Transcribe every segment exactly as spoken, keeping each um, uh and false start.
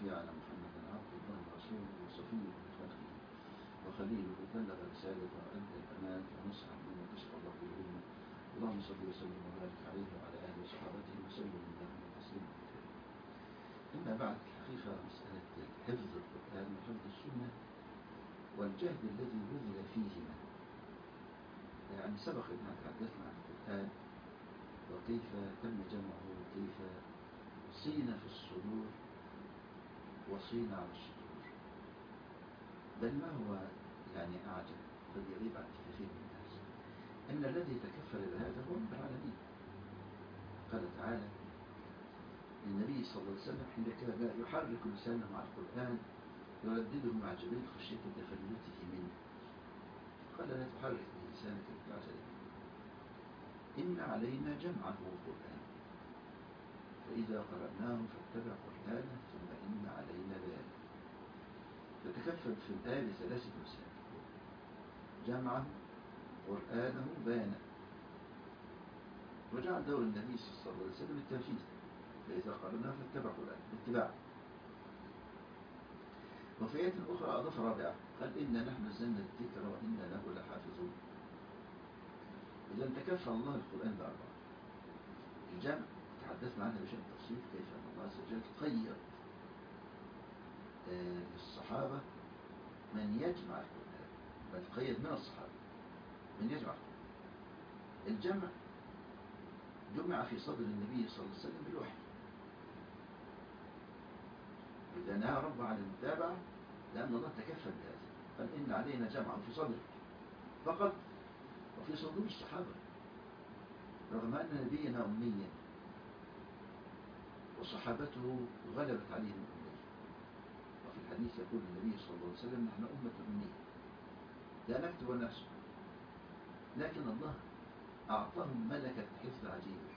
الشفيع على محمد عبد الله ورسوله وصفيه من خلقه وخليله بلغ رسالة وأدى الأمانة ونصح الأمة وكشف الله به الأمة. اللهم صل وسلم وبارك عليه وعلى آله وصحابته وسلم اللهم تسليما كثيرا. أما بعد، الحقيقة مسألة حفظ القرآن وحفظ السنة والجهد الذي بذل فيهما، يعني سبق أن تحدثنا عن القرآن وكيف تم جمعه وكيف صين في الصدور وصين على الصدور، بل ما هو يعني أعجب قد يغيب عن كثير من الناس أن الذي تكفل بهذا هو رب العالمين. قال تعالى للنبي صلى الله عليه وسلم حين كان يحرك لسانه مع القرآن يردده مع جبريل خشية تفلته منه، قال لا تحرك لسانك لتعجل به، إن علينا جمعه قرآن فإذا قرأناه فاتبع قرآنه ثم إن علينا بيانه. فتكفل في الآية بثلاثة مسائل: جمعه، قرآنه، بيانه. وجعل دور النبي صلى الله عليه وسلم التنفيذ، فإذا قرأناه فاتبع قرآنه الاتباع. وفي آية أخرى أضاف رابعة قال إنا نحن نزلنا الذكر وإنا له لحافظون. إذا تكفل الله القرآن بأربعة: الجمع، تحدثنا عنها بشكل تفصيل كيف أن الله عز وجل قيد للصحابة من يجمع القرآن، بل قيد من الصحابة من يجمع القرآن. الجمع جمع في صدر النبي صلى الله عليه وسلم بالوحي، إذا نهى رب عن المتابعة لأن الله تكفل بهذا، قال إن علينا جمعه في صدره فقط وفي صدور الصحابة، رغم أن نبينا أميا وصحابته غلبت عليهم الأمية. وفي الحديث يقول النبي صلى الله عليه وسلم نحن أمة أمية لا نكتب ونحسب، لكن الله أعطاهم ملكة حفظ عجيبة،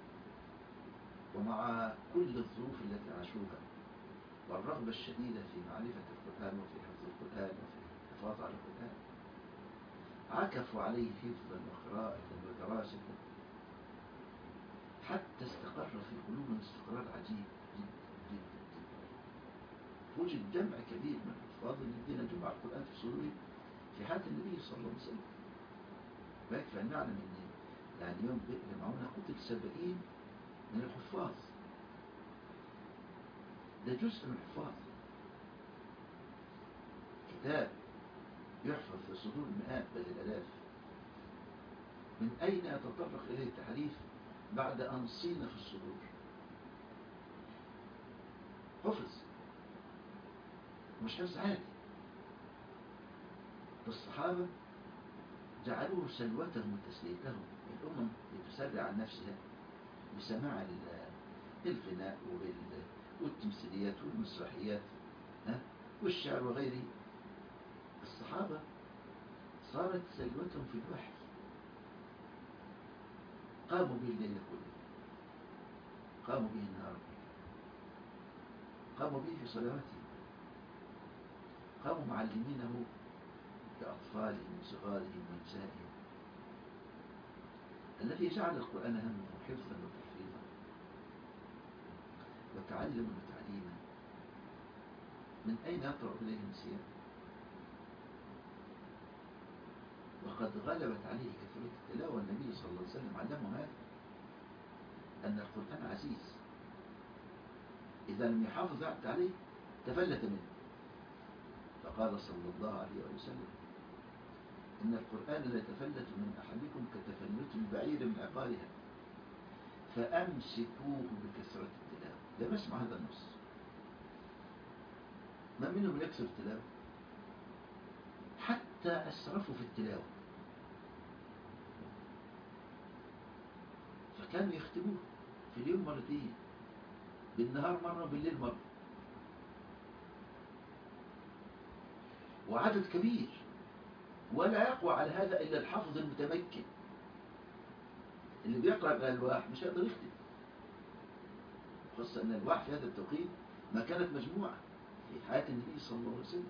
ومع كل الظروف التي عاشوها والرغبة الشديدة في معرفة القرآن وفي حفظ القرآن وفي الحفاظ على القرآن عكفوا عليه حفظا وقراءة ودراسة حتى استقر في قلوبهم استقرار عجيب جدا جدا جدا. وجد جمع كبير من الحفاظ الذين جمع القرآن في صدورهم في حياة النبي صلى الله عليه وسلم. ويكفي أن نعلم أن يعني يوم بئر معونة قتل سبعين من الحفاظ، ده جزء من الحفاظ. كتاب يحفظ في صدور المئات بل الآلاف، من أين يتطرق إليه التحريف بعد أن صين في الصدور؟ حفظ، مش حفظ عادي. الصحابة جعلوه سلوتهم وتسليتهم. الأمم بتسرع عن نفسها بسماع الغناء والتمثيليات والمسرحيات والشعر وغيره. الصحابة صارت سلوتهم في الوحي، قاموا به الليل كله، قاموا به النهار كله، قاموا به في صلواتهم، قاموا معلمينه لأطفالهم وصغارهم ونسائهم. الذي جعل القرآن همه حفظا وتحفيظا وتعلما وتعليما، من أين يطرأ إليه النسيان؟ وقد غلبت عليه كثرة التلاوة. النبي صلى الله عليه وسلم علمهم هذا، أن القرآن عزيز، إذا لم يحافظ عليه تفلت منه. فقال صلى الله عليه وسلم إن القرآن لا يتفلت من أحدكم كتفلت البعير من عقارها فأمسكوه بكثرة التلاوة. ده بسمع هذا النص. ما منهم يكسر التلاوة؟ حتى أسرفوا في التلاوة، فكانوا يختموه في اليوم مرتين، بالنهار مرة وبالليل مرة، وعدد كبير. ولا يقوى على هذا إلا الحافظ المتمكن. اللي بيقرأ بالألواح مش هيقدر يختم، خاصة أن الألواح في هذا التوقيت ما كانت مجموعة في حياة النبي صلى الله عليه وسلم،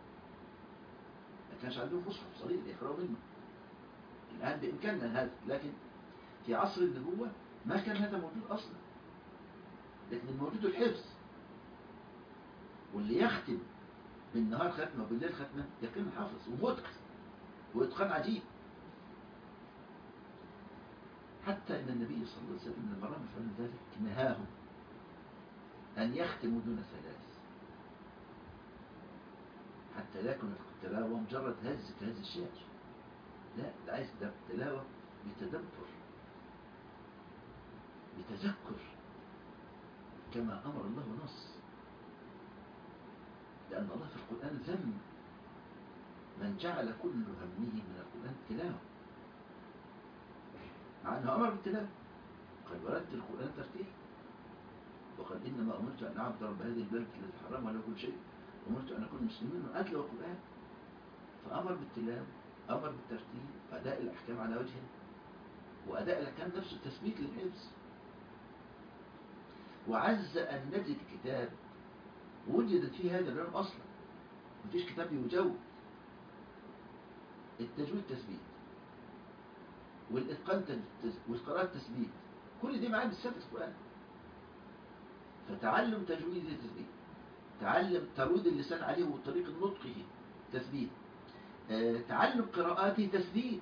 ما كانش عندهم مصحف صغير يقرأوا منه. الآن بإمكاننا هذا، لكن في عصر النبوة ما كان هذا موجود أصلا، لكن الموجود الحفظ. واللي يختم بالنهار ختمة وبالليل ختمة يقين حافظ ومتقن وإتقان عجيب. حتى إن النبي صلى الله عليه وسلم لما رأى فعل ذلك نهاهم أن يختموا دون ثلاث، حتى لا يكون التلاوة مجرد هز كهز الشعر، لا، ده عايز تلاوة بتدبر بتذكر كما أمر الله ونص. لأن الله في القرآن ذم من جعل كل همه من القرآن تلاوة، مع أنه أمر بالتلاوة، قال ورتل القرآن ترتيلا، وقال إنما أمرت أن أعبد رب هذه البلد الذي حرم ولا كل شيء، أمرت أن أكون مسلمين وأتلو القرآن. فأمر بالتلاوة، أمر بالترتيل، أداء الأحكام على وجهه، وأداء الأحكام نفسه تثبيت للحفظ. وعز أن نجد كتاب وجدت فيه هذا العلم أصلا، مفيش كتاب يجود. التجويد تثبيت، والإتقان والقراءة تثبيت، كل دي معاني بالثبت في القرآن. فتعلم تجويد تثبيت، تعلم ترود اللسان عليه وطريقة نطقه تثبيت، أه تعلم قراءاته تثبيت،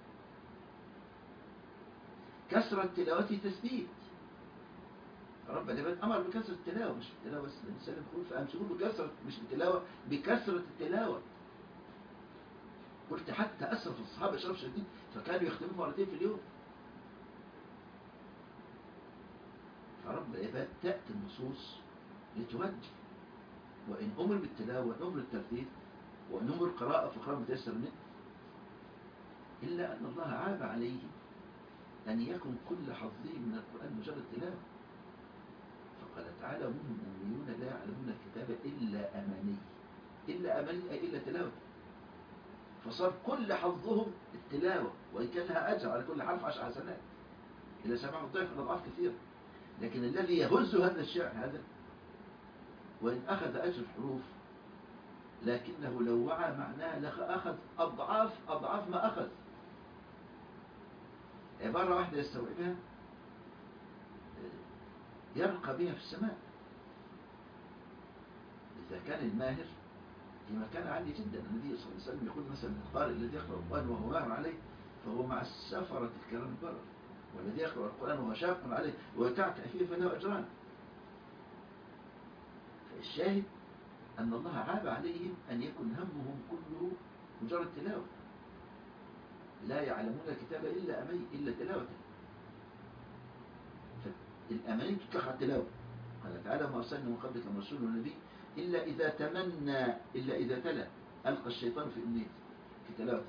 كثرة تلاوته تثبيت. رب العباد أمر بكثرة التلاوة، مش التلاوة بس، الإنسان يقول فأمسكوا بكثرة، مش بالتلاوة، بكثرة التلاوة. قلت حتى أسرف الصحابة إشراف شديد فكانوا يختمون مرتين في اليوم. فرب العباد تأتي النصوص لتوجه، وإن أمر بالتلاوة وإن أمر بالترتيب وإن أمر القراءة فقراءة متيسر منه، إلا أن الله عاب عليه أن يكن كل حظهم من القرآن مجرد تلاوة. فقال تعالى ومنهم أميون لا يعلمون الكتاب إلا أماني، إلا أماني أي إلا تلاوة. فصار كل حظهم التلاوة، وإن كان لها أجر على كل حرف عشر حسنات إذا سمعوا الضعف من أضعاف كثيرة. لكن الذي يهز هذا الشعر هذا وإن أخذ أجر الحروف لكنه لو وعى معناه لأخذ أضعاف أضعاف ما أخذ. عبارة واحدة يستوعبها يرقى بها في السماء. إذا كان الماهر في مكان عالي جدا، النبي صلى الله عليه وسلم يقول مثلا القارئ الذي يقرأ القرآن وهو ماهر عليه فهو مع السفرة الكرام البرر، والذي يقرأ القرآن وهو شاق عليه ويتعتع فيه فله أجران. فالشاهد أن الله عاب عليهم أن يكن همهم كله مجرد تلاوة، لا يعلمون الكتاب إلا أمي إلا تلاوة. فالأماني تطلق على التلاوة. قال تعالى ما أرسلنا من قبلك من رسول ونبي إلا إذا تمنى إلا إذا تلا ألقى الشيطان في أمنيته في تلاوته.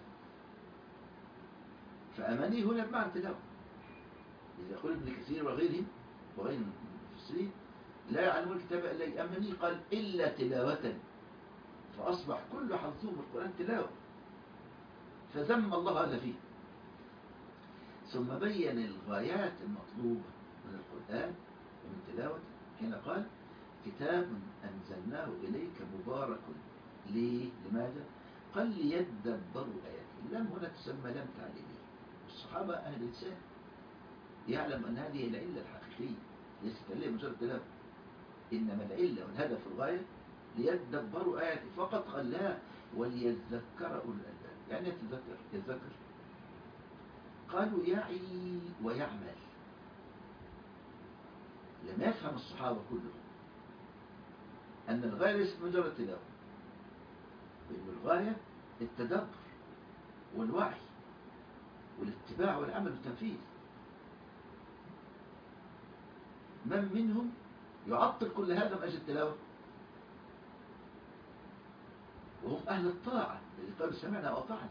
فأماني هنا بمعنى التلاوة. إذا يقول ابن كثير وغيرهم وغير المفسرين لا يعلمون الكتاب إلا أماني، قال إلا تلاوة، فأصبح كل حظهم القرآن تلاوة، فذم الله هذا فيه. ثم بين الغايات المطلوبة من القرآن ومن تلاوته حين قال كتاب أنزلناه إليك مبارك. ليه؟ لماذا؟ قال ليدبروا آياته. اللام هنا تسمى لام تعليمية. الصحابة أهل لسان يعلم أن هذه العلة الحقيقية ليست علة مجرد تلاوة، إنما العلة والهدف الغاية ليدبروا آياته فقط. قال لا وليذكر أولو الألباب. يعني يتذكر يتذكر قالوا يعي ويعمل. لم يفهم الصحابة كلهم أن الغاية ليست مجرد تلاوة، وإن الغاية التدبر والوعي والاتباع والعمل والتنفيذ. من منهم يعطل كل هذا من أجل التلاوة؟ وهم أهل الطاعة الذي قالوا سمعنا وأطعنا.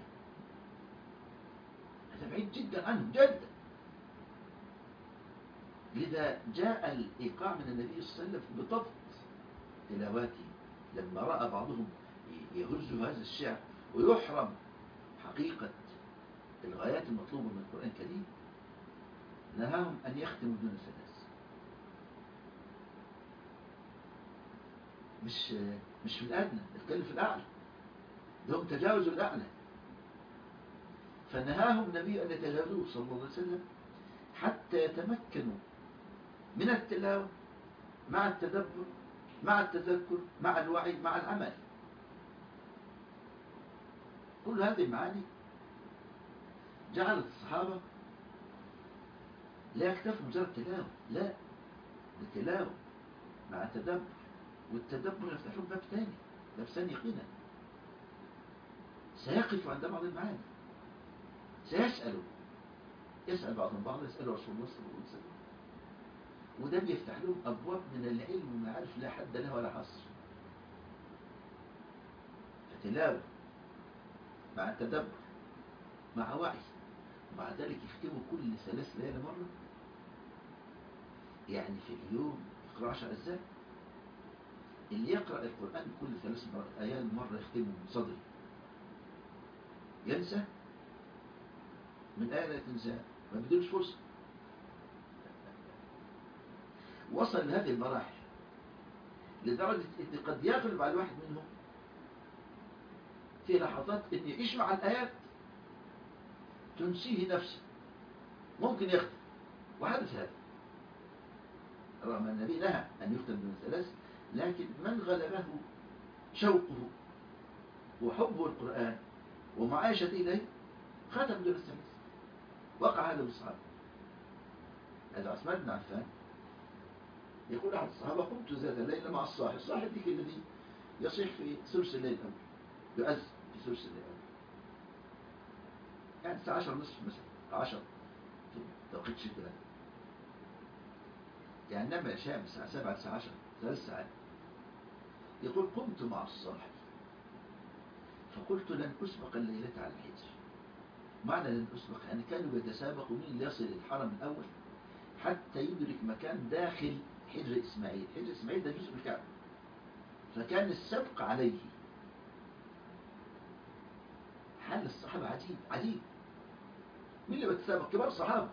هذا بعيد جدا عنهم جدا. لذا جاء الإيقاع من النبي صلى الله عليه وسلم بضبط تلاواته. لما رأى بعضهم يهز هذا الشعر ويحرم حقيقة الغايات المطلوبة من القرآن الكريم نهاهم أن يختموا دون ثلاث. مش مش في الأدنى، نتكلم في الأعلى، لهم تجاوزوا الأعلى. فنهاهم النبي أن يتجاوزوه صلى الله عليه وسلم حتى يتمكنوا من التلاوة مع التدبر مع التذكر مع الوعي مع العمل. كل هذه المعاني جعلت الصحابة لا يكتفوا مجرد تلاوة، لا، بالتلاوة مع تدبر، والتدبر يفتحون باب ثاني، باب ثاني يقينا. سيقف عند بعض المعاني، سيسألوا، يسأل بعضهم بعض، يسألوا رسول الله صلى الله عليه وسلم، وده بيفتح لهم أبواب من العلم والمعارف لا حد له ولا حصر. فتلاوة مع التدبر مع وعي، ومع ذلك يختموا كل ثلاث ليالي مرة، يعني في اليوم يقرأ عشر أجزاء. اللي يقرأ القرآن كل ثلاث آيات مرة يختمه من صدره، ينسى من آية لا تنساه، ما بدونش فرصة. وصل لهذه المراحل لدرجة أن قد يغلب على الواحد منهم في لحظات أن يعيش مع الآيات تنسيه نفسه، ممكن يختم. وحدث هذا رغم أن النبي نهى أن يختم من ثلاث، لكن من غلبه شوقه وحبه القرآن ومعايشة إليه ختم دون الثلاث. وقع هذا بالصحابة. هذا عثمان بن عفان يقول أحد الصحابة: قمت ذات الليلة مع الصاحب. الصاحب ذيك الذي يصيح في ثلث الليل الأول، يؤذن في ثلث الليل الأول، يعني الساعة عشرة نصف مثلا، عشرة في توقيت شتاء، يعني نام العشاء من الساعة سبعة الساعة عشرة، ثلاث ساعات. يقول: قمت مع الصاحب فقلت لن أسبق الليلة على الحجر. معنى لن أسبق يعني كانوا بيتسابقوا مين اللي يصل الحرم الأول حتى يدرك مكان داخل حجر إسماعيل. حجر إسماعيل ده جزء من الكعبة، فكان السبق عليه. حال الصحابة عجيب عجيب. مين اللي بيتسابق؟ كبار الصحابة،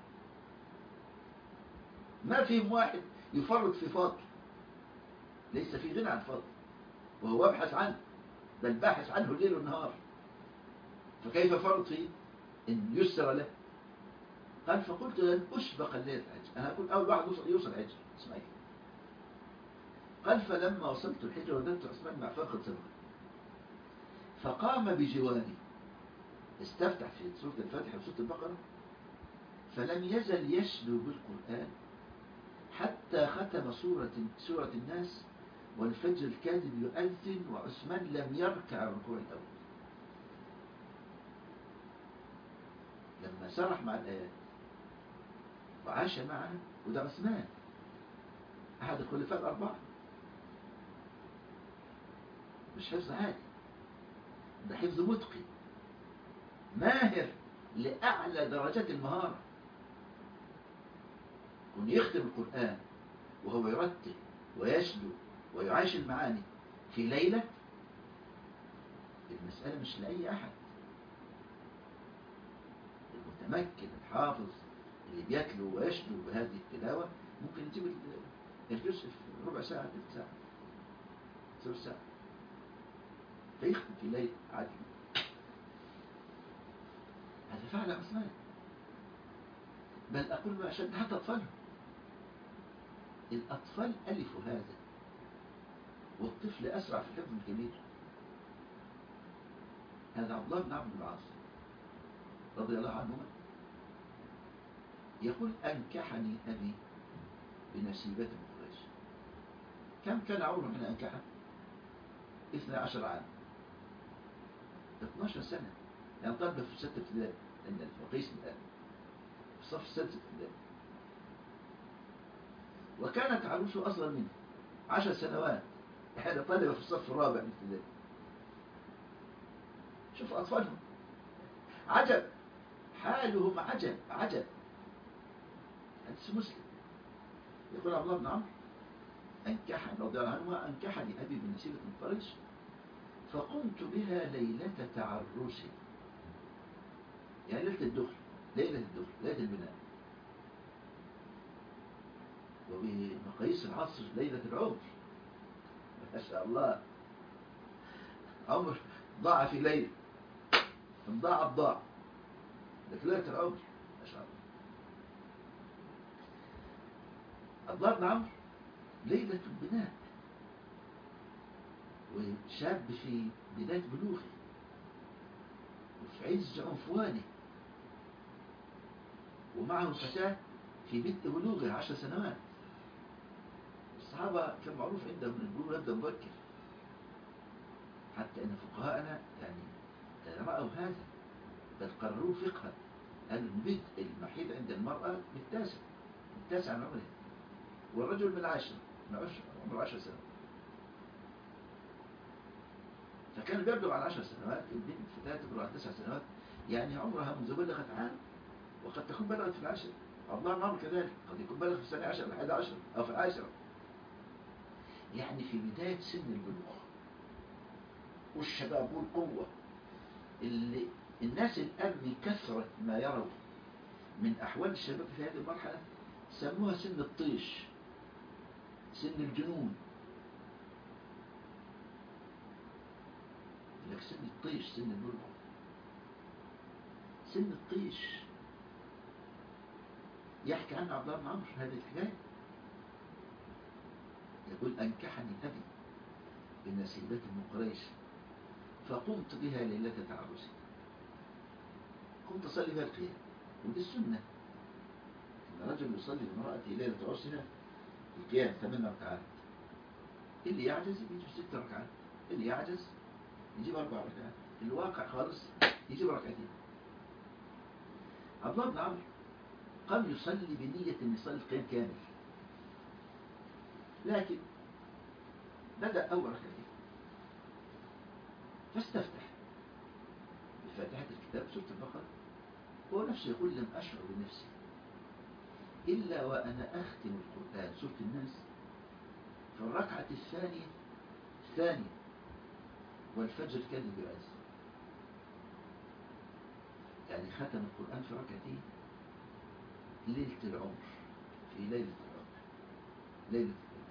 ما فيهم واحد يفرط في فاضل، ليس في غنى عن فاضل، وهو يبحث عنه، بل باحث عنه الليل والنهار، فكيف فرط فيه إن يسر له؟ قال: فقلت لن أسبق الليل الحجر، أنا أقول أول واحد يوصل الحجر إسماعيل. قال: فلما وصلت الحجر وجدت عثمان بن عفان قد سبق، فقام بجواري، استفتح في سورة الفاتحة وسورة البقرة، فلم يزل يشدو بالقرآن حتى ختم سورة سورة الناس والفجر الكاذب يؤذن وعثمان لم يركع الركوع الأول. لما سرح مع الآيات وعاش معها، وده عثمان أحد الخلفاء الأربعة، مش حفظ عادي، ده حفظ متقن ماهر لأعلى درجات المهارة. كون يختم القرآن وهو يرتل ويشدو ويعاش المعاني في ليلة، المسألة مش لأي أحد. المتمكن الحافظ اللي بيتلو ويشدو بهذه التلاوة ممكن يجيب الجزء في ربع ساعة، ثلث ساعة، ثلث ساعة، فيختم في ليلة عادي. هذا فعل عثمان، بل أقول ما أشد حتى أطفالهم. الأطفال ألفوا هذا، والطفل أسرع في الحفظ من الكبير. هذا عبد الله بن عمرو بن العاص رضي الله عنهما يقول: أنكحني أبي بنسيبة من قريش. كم كان عمره حين أنكحه؟ اثني عشر عام، اثناشر سنة، يعني طالب في ستة ابتدائي، لأن الفقيس الآن في الصف السادس ابتدائي، وكانت عروسه أصغر منه عشر سنوات، هذا طالب في الصف الرابع ابتدائي. شوف أطفالهم عجب، حالهم عجب عجب. حديث مسلم يقول عبد الله بن عمرو: أنكحني رضي الله عنهما أنكحني أبي بنسيبة من قريش فقمت بها ليلة تعرسي، يعني ليلة الدخل، ليلة الدخل، ليلة البناء، وبمقاييس العصر ليلة العمر. ما شاء الله، عمر ضاع في ليلة، ضاع ضاع، لكن ليلة العمر ما شاء الله. عبد الله بن عمرو ليلة البناء، وشاب في بداية بلوغه وفي عز عنفوانه، ومعه فتاة في بدء بلوغها عشر سنوات. الصحابة كان معروف عندهم أن البلوغ يبدأ مبكر، حتى أن فقهاءنا يعني رأوا هذا، بل قرروا فقها أن بدء المحيض عند المرأة بالتاسع، بالتاسع من عمرها، والرجل من العاشر، من عشر عمره عشر سنوات. فكان بيبلغ على عشر سنوات، البنت فتاة تبلغ على تسع سنوات، يعني عمرها منذ بلغت عام، وقد تكون بلغت في العشر. عبد الله بن عمرو كذلك قد يكون بلغ في السنة عشر أو أحد عشر أو في العاشرة، يعني في بداية سن البلوغ والشباب والقوة. اللي الناس الآن من كثرة ما يروا من أحوال الشباب في هذه المرحلة سموها سن الطيش، سن الجنون. لك سن الطيش، سن البلوغ، سن الطيش. يحكي عنه عبد الله بن عمرو هذه الحكاية، يقول: أنكحني أبي بنسيبة من قريش، فقمت بها ليلة تعرسي. قمت أصلي بها القيام، ودي السنة أن رجل يصلي بامرأته ليلة عرسها القيام ثمان ركعات. اللي يعجز يجيب ست ركعات، اللي يعجز يجيب أربع ركعات، الواقع خالص يجيب ركعتين. عبد الله بن عمرو قام يصلي بنية أن يصلي القيام كامل، لكن بدأ أول ركعتين فاستفتح بفاتحة الكتاب سورة البقرة، هو نفسه يقول: لم أشعر بنفسي إلا وأنا أختم القرآن سورة الناس في الركعة الثانية الثانية والفجر كان بيؤذن. يعني ختم القرآن في ركعتين ليلة العمر، في ليلة العمر، ليلة العمر.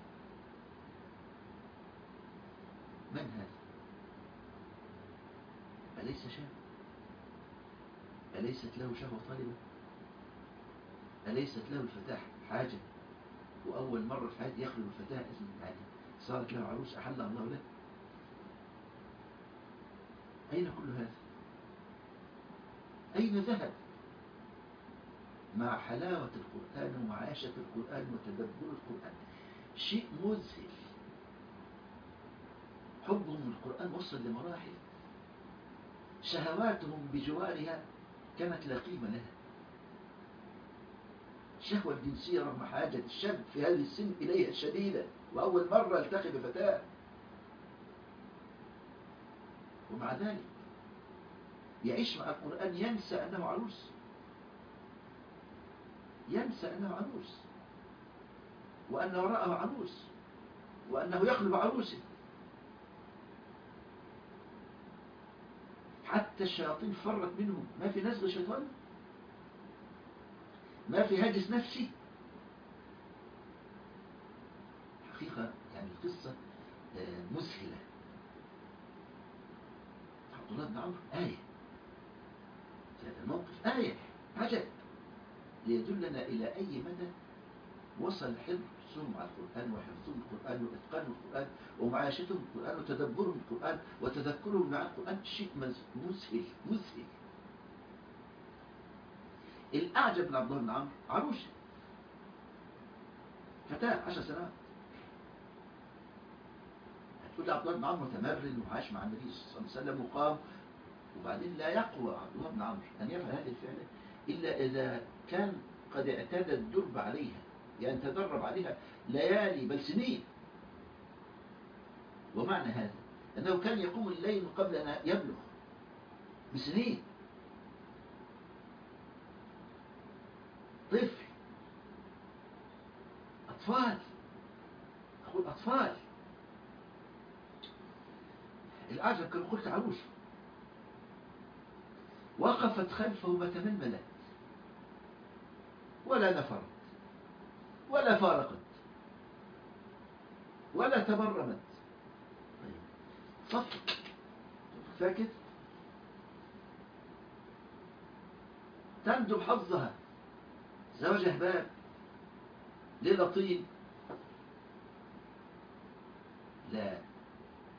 من هذا؟ أليس شاب؟ أليست له شهوة طالبة؟ أليست له الفتاة حاجة، وأول مرة في حياته يخلو الفتاة يعني صارت له عروس أحلها الله له؟ أين كل هذا؟ أين ذهب مع حلاوة القرآن ومعاشة القرآن وتدبر القرآن؟ شيء مذهل. حبهم للقرآن وصل لمراحل شهواتهم بجوارها كانت لا قيمة لها. الشهوة الجنسية رغم حاجة الشاب في هذه السن إليها الشديدة، وأول مرة التقي بفتاة، ومع ذلك يعيش مع القرآن ينسى أنه عروس، ينسى أنه عروس، وأن وراءه عروس، وأنه يخلو بعروسه. حتى الشياطين فرت منهم، ما في نزغ شيطان، ما في هاجس نفسي. حقيقة يعني القصة مذهلة. عبد الله بن عمرو آية في هذا الموقف، آية عجب، ليدلنا إلى أي مدى وصل حرصهم على القرآن وحفظهم القرآن وإتقانهم القرآن ومعاشتهم القرآن وتدبرهم القرآن وتذكرهم مع القرآن. شيء مذهل مذهل. الأعجب من عبد الله بن عمرو عروس، فتاة عشر سنوات. هتقول عبد الله بن عمرو متمرن وعاش مع النبي صلى الله عليه وسلم وقام، وبعدين لا يقوى عبد الله بن عمرو أن يفعل هذه الفعلة إلا إذا كان قد اعتاد الدرب عليها، يعني تدرب عليها ليالي بل سنين. ومعنى هذا أنه كان يقوم الليل قبل أن يبلغ بسنين. طفل، أطفال، أقول أطفال. الأعجب كما قلت عروس، وقفت خلفه ما تململت ولا نفرت ولا فارقت ولا تبرمت. صفت ساكت تندب حظها. زوج أحباب، ليلة طين، لا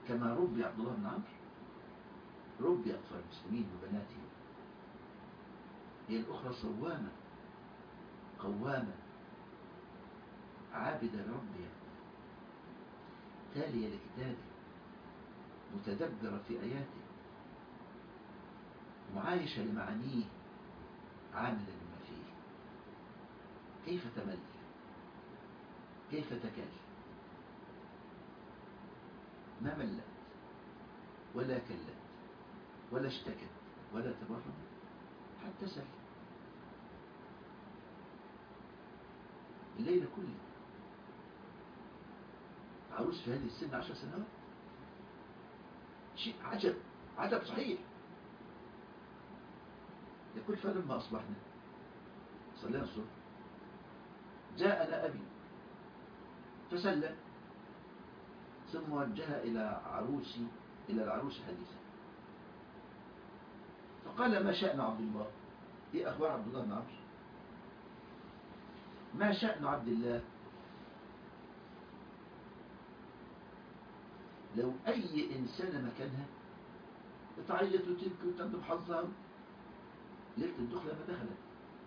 كما ربي عبد الله بن عمرو ربي أطفال المسلمين وبناتهم. هي الأخرى صوامة قوامة عابدة لربها تالية لكتابه متدبرة في آياته معايشة لمعانيه عاملة بما فيه. كيف تمل؟ كيف تكل؟ ما ملت ولا كلت ولا اشتكت ولا تبرمت حتى سل الليلة كلها. عروس في هذه السن عشر سنوات شيء عجب عجب صحيح. يقول فلما أصبحنا صلينا الصبح جاءنا أبي فسلم ثم وجه إلى عروسي إلى العروس حديثا فقال ما شأن عبد الله؟ إيه أخبار عبد الله بن عمرو؟ ما شأن عبد الله؟ لو أي إنسان مكانها بتعيط وتبكي وتندب حظها ليلة الدخلة ما دخلت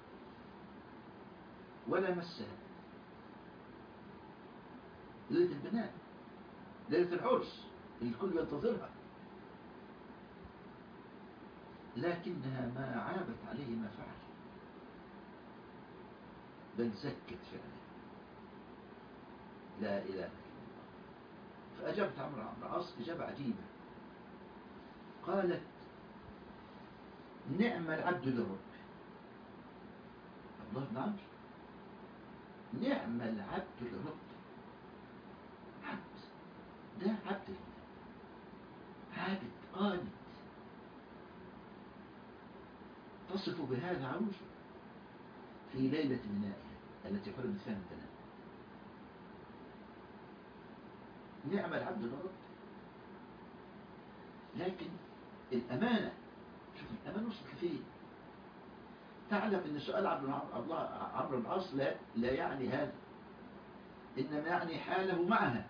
ولا مسها. ليلة البناء ليلة العرس الكل ينتظرها، لكنها ما عابت عليه ما فعل بل زكت فعله. لا إله إلا الله. فأجابت عمرو عمرو العاص إجابة عجيبة قالت نعم العبد للرب. عبد الله بن عمرو نعم العبد للرب. عبد ده عبد لله عابد قانت تصف بهذا عروسه في ليلة بنائها التي حرمت فيها البناء. نعم العبد للرب. لكن الأمانة شوف الأمانة وصلت لفين. تعلم أن سؤال عبد الله عمرو بن العاص لا, لا يعني هذا، إنما يعني حاله معها.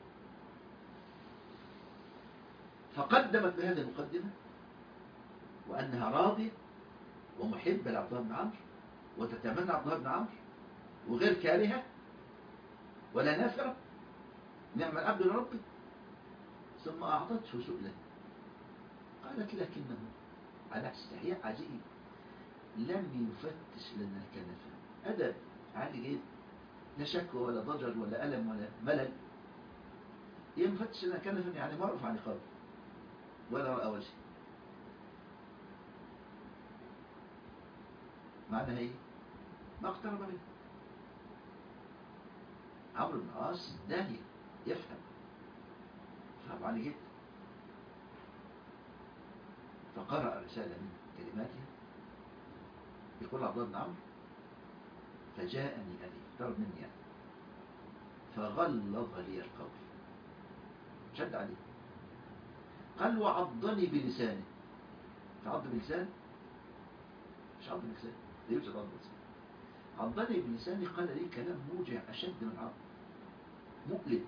فقدمت بهذه المقدمة وأنها راضية ومحبة لعبد الله بن عمرو وتتمنى عبد الله بن عمرو وغير كارهة ولا نافرة. نعم العبد لربي. ثم أعطته سؤلا قالت لكنه على استحياء عجيب لم يفتش لنا كنفا. أدب عالي جدا لا شكوى ولا ضجر ولا ألم ولا ملل. هي مفتش لنا كنفا يعني معروف عن قبل ولا رأى وجه. معناها ايه؟ ما اقترب منه. عمرو بن العاص داهية يفهم فهم عليه جدا. فقرأ رسالة من كلماتها يقول عبد الله بن عمرو فجاءني أبي اقترب مني يعني فغلظ لي القول شد عليه قال وعضني بلسانه. تعض بلسان مش عض بلسان لا يوجد عض بلسان. عضني بلسانه قال لي كلام موجع أشد من العض مؤلم.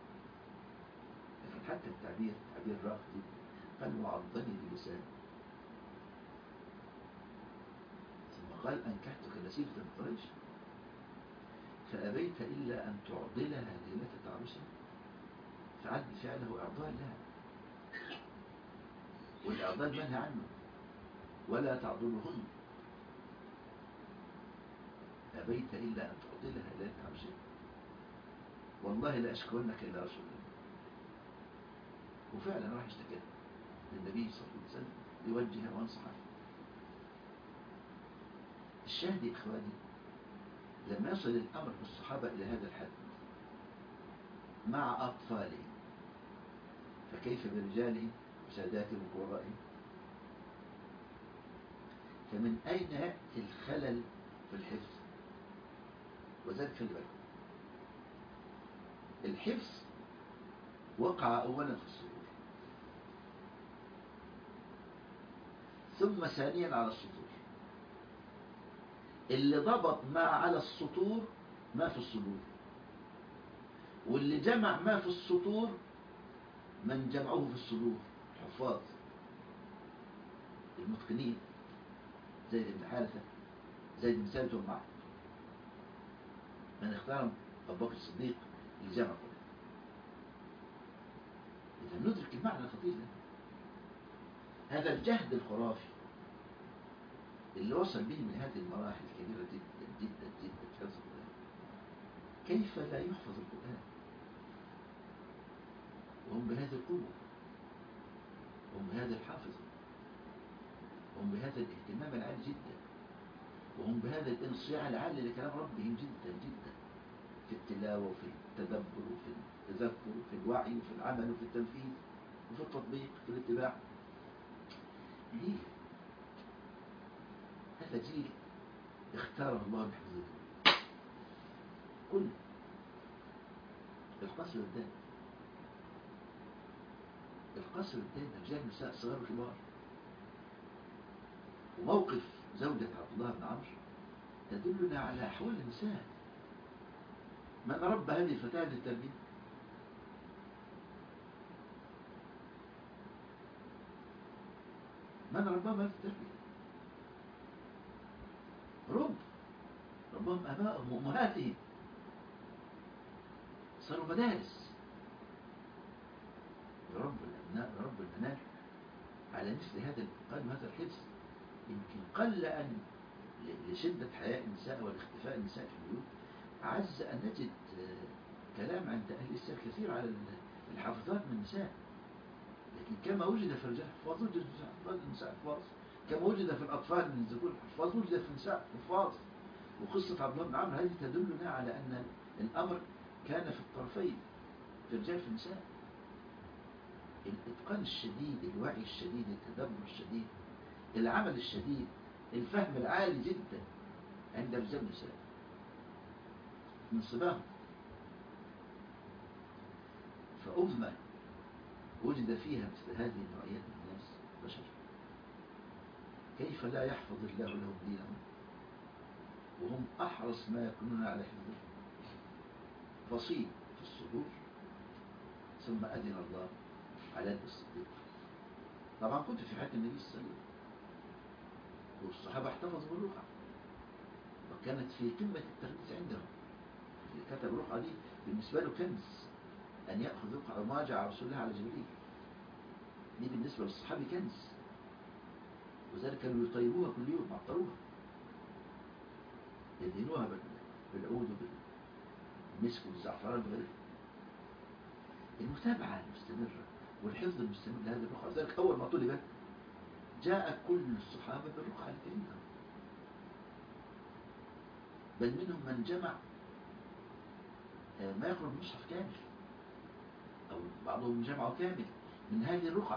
لكن حتى التعبير تعبير راقي قال وعضني بلسانه ثم قال أنكحتك نسيبة من قريش فأبيت إلا أن تعضلها ليلة عروسها. فعد فعله إعضال لها والإعضال منهى عنه ولا تعضلهن. أبيت إلا أن تعضلها ليلة عروسها والله لا أشكونك إلى رسول الله. وفعلا راح اشتكى للنبي صلى الله عليه وسلم ليوجه وانصحه. الشاهد يا إخواني لما يصل الأمر بالصحابة إلى هذا الحد مع أطفالهم فكيف برجالهم وساداتهم وكبرائهم. فمن أين يأتي الخلل في الحفظ؟ وذلك خلي بالكم الحفظ وقع أولا في الصدور ثم ثانيا على السطور. اللي ضبط ما على السطور ما في الصدور واللي جمع ما في السطور من جمعوه في الصدور الحفاظ المتقنين زيد بن حارثة، زيد بن ثابت ومعه، من اختارهم أبو بكر الصديق لجمع كله. إذا ندرك المعنى الخطير ده، هذا الجهد الخرافي اللي وصل به من هذه المراحل الكبيرة جدا جدا جدا في حفظ القرآن، كيف لا يحفظ القرآن وهم بهذه القوة، وهم بهذا الحافظ، وهم بهذا الاهتمام العالي جدا، وهم بهذا الانصياع العالي لكلام ربهم جدا جدا، في التلاوة وفي التدبر وفي التذكر وفي الوعي وفي العمل وفي التنفيذ وفي التطبيق وفي الاتباع. ليه؟ هذا جيل اختاره الله بحفظه كل القصر الدائم، القصر الدائم رجال نساء صغار وكبار. وموقف زوجة عبد الله بن عمرو تدلنا على أحوال النساء. من ربى هذه الفتاة للتربية؟ من رباهم هذه التربية؟ رب ربهم أبائهم وأمهاتهم، صاروا مدارس رب الأبناء رب البنات على مثل هذا الإتقان وهذا الحفظ. يمكن قل أن لشدة حياء النساء والاختفاء النساء في البيوت عز أن نجد كلام عند أهل السير كثير على الحافظات من النساء، لكن كما وجد في الرجال حفاظ وجد في النساء حفاظ، كما وجد في الأطفال من الذكور حفاظ وجد في النساء حفاظ. وقصة عبد الله بن عمرو هذه تدلنا على أن الأمر كان في الطرفين، في الرجال في النساء. الإتقان الشديد، الوعي الشديد، التدبر الشديد، العمل الشديد، الفهم العالي جدا عند رجال النساء من صباهم. فأمة وجد فيها مثل هذه النوعيات من الناس بشر، كيف لا يحفظ الله لهم دينهم وهم أحرص ما يكونون على حفظه؟ فصيل في الصدور، ثم أذن الله على يد الصديق. طبعا كنت في حياة النبي صلى الله عليه وسلم والصحابة احتفظوا بالرقعة وكانت في قمة التقديس عندهم. اللي كتب الرقعة دي بالنسبة له كنز، أن يأخذ رقعة وما جاء رسول الله على جبريل، دي بالنسبة للصحابي كنز. وذلك كانوا يطيبوها كل يوم، معطروها، يدينوها بالعود وبالمسك والزعفران وغيره. المتابعة المستمرة والحفظ المستمر لهذه الرقعة. وذلك أول ما طلبت جاء كل الصحابة بالرقعة الكريمة، بل منهم من جمع ما يقرب المصحف كامل، أو بعضهم جمعه كامل من هذه الرقعة.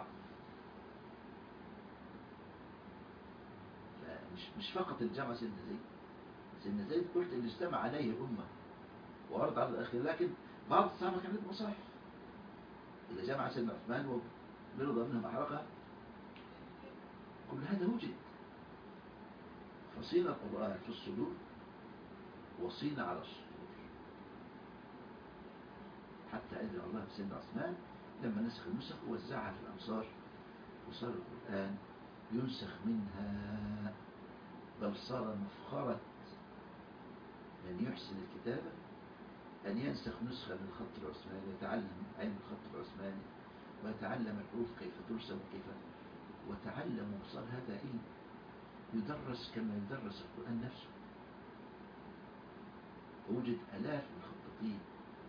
مش مش فقط الجمع سيدنا زيد، سيدنا زيد قلت ان اجتمع عليه الأمة وعرض على الأخير، لكن بعض الصحابة كانت مصاحف. إذا جمع سيدنا عثمان وبرضى منهم أحرقها، كل هذا وجد. فصينا القرآن في الصدور وصينا على الصدور، حتى أذن الله بسيدنا عثمان لما نسخ النسخ ووزعها في الأمصار، وصار القرآن ينسخ منها، بل صار مفخرة من يحسن الكتابة أن ينسخ نسخة من الخط العثماني ويتعلم علم الخط العثماني ويتعلم الحروف كيف ترسم وكيف، وتعلم وصار هذا علم يدرس كما يدرس القرآن نفسه. ووجد آلاف المخططين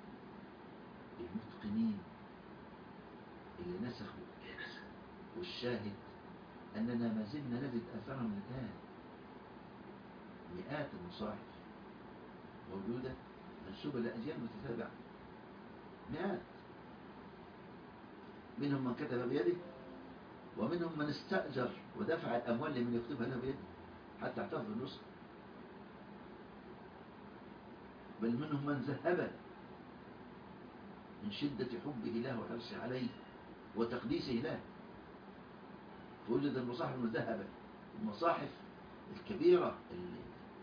المتقنين اللي نسخوا، والشاهد أننا ما زلنا نجد أثرهم الآن. مئات المصاحف موجودة منسوبة لأجيال متتابعة، مئات. منهم من كتب بيده، ومنهم من استأجر ودفع الأموال لمن يكتبها له بيده حتى احتفظ بالنسخ، بل منهم من ذهب من شدة حبه له وحرصه عليه وتقديسه له، فوجد المصاحف المذهبة، المصاحف الكبيرة اللي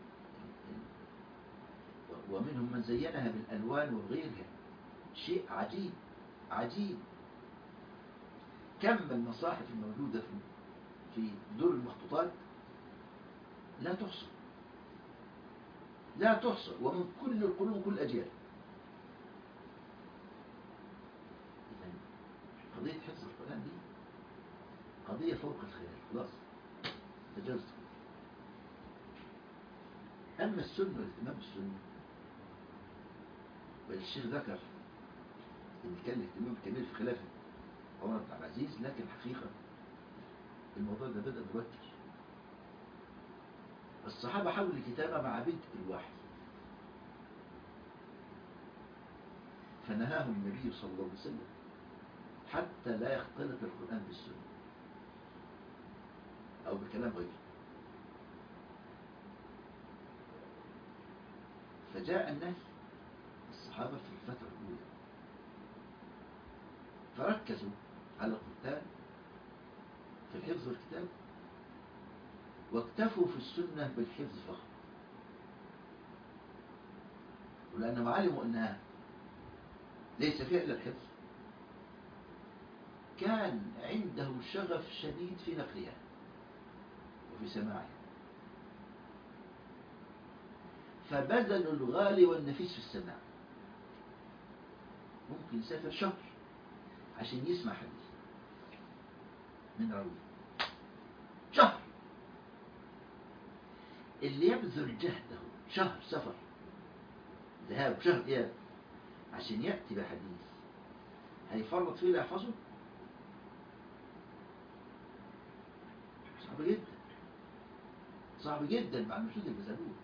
ومنهم من زينها بالألوان وغيرها. شيء عجيب عجيب. كم المصاحف الموجودة في في دور المخطوطات لا تحصى لا تحصى، ومن كل القرون وكل الأجيال. إذن قضية حفظ القرآن دي قضية فوق الخيال، خلاص تجاوزت. أما السنة والاهتمام بالسنة، والشيخ ذكر إن كان الاهتمام كبير في خلافة عمر بن عبد العزيز، لكن حقيقة الموضوع ده بدأ مبكر. الصحابة حاولوا الكتابة مع بدء الوحي، فنهاهم النبي صلى الله عليه وسلم حتى لا يختلط القرآن بالسنة أو بكلام غيره. فجاء النهي الصحابة في الفترة الأولى فركزوا على القرآن في الحفظ والكتاب، واكتفوا في السنة بالحفظ فقط، ولأنهم علموا أنها ليس فيها إلا الحفظ، كان عنده شغف شديد في نقلها وفي سماعها، فبذلوا الغالي والنفيس في السماع. ممكن يسافر شهر عشان يسمع حديث من راوي، شهر. اللي يبذل جهده شهر سفر ذهاب شهر إياب عشان يأتي بحديث هيفرط فيه لا يحفظه، صعب جدا صعب جدا مع المجهود اللي بذلوه.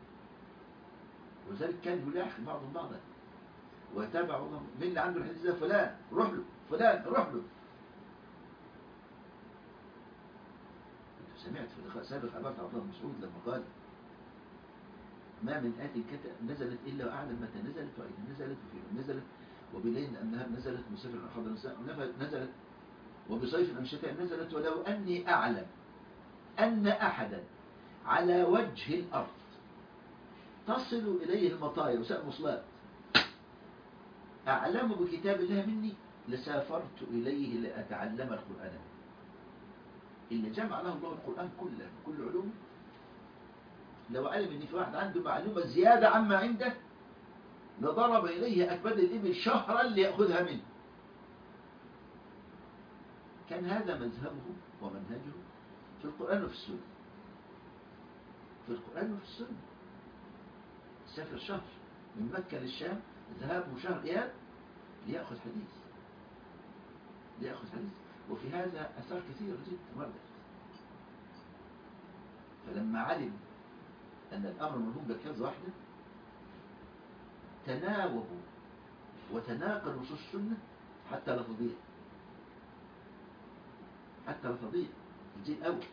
وذلك كان يلاحق بعضهم بعضا ويتابعوا مين اللي عنده الحديث ده، فلان روح له، فلان روح له. انت سمعت في لقاء سابق عبارة عبد الله بن مسعود لما قال: ما من آية كتب نزلت إلا وأعلم متى نزلت وأين نزلت وفي نزلت وبليل أم نهار نزلت مسافر أم حضر نزلت وبصيف أم شتاء نزلت، ولو أني أعلم أن أحدا على وجه الأرض تصل إليه المطايا وسائل مواصلات أعلم بكتاب الله مني لسافرت إليه لأتعلم القرآن منه. اللي جمع له الله القرآن كله كل علومه، لو علم ان في واحد عنده معلومة زيادة عما عنده لضرب إليه أكباد الإبل شهرا ليأخذها منه. كان هذا مذهبه ومنهجه في القرآن وفي السنة، في القرآن وفي السنة. سافر شهر من مكة للشام، ذهاب شهر إياب ليأخذ حديث ليأخذ حديث وفي هذا أثار كثيرة جدا وردت. فلما علم أن الأمر مرهون بالحفظ وحده، تناوبوا وتناقلوا نصوص السنة حتى لا تضيع حتى لا تضيع الدين أول،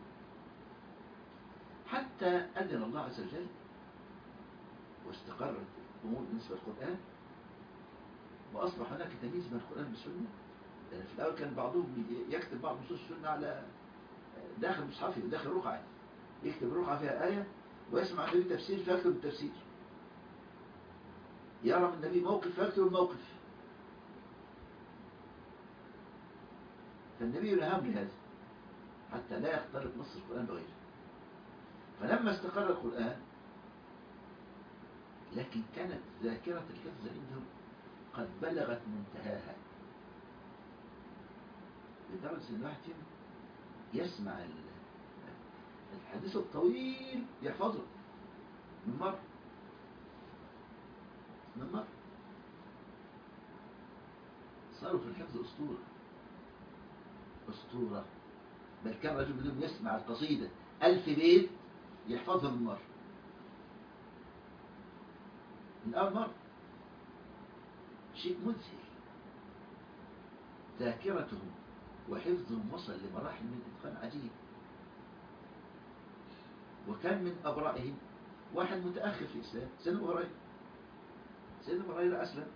حتى أذن الله عز وجل واستقرت الأمور بالنسبة للقرآن، وأصبح هناك تمييز بين القرآن والسنة. لأن في الأول كان بعضهم يكتب بعض نصوص السنة على داخل مصحفه وداخل رقعة، يكتب رقعة فيها آية ويسمع النبي تفسير فيكتب التفسير، يرى من النبي موقف فيكتب الموقف. فالنبي نهاهم لهذا حتى لا يختلط نص القرآن بغيره. فلما استقر القرآن، لكن كانت ذاكرة الحفظ عندهم قد بلغت منتهاها، لدرجة أن الواحد فيهم يسمع الحديث الطويل يحفظه من مرة من مرة. صاروا في الحفظ أسطورة أسطورة. بل كان رجل منهم يسمع القصيدة ألف بيت يحفظها من مرة، من أول مرة. شيء مذهل. ذاكرتهم وحفظهم وصل لمراحل من الإتقان عجيب. وكان من أبرائهم واحد متأخر في الإسلام، سيدنا أبو هريرة. سيدنا أبو هريرة أسلم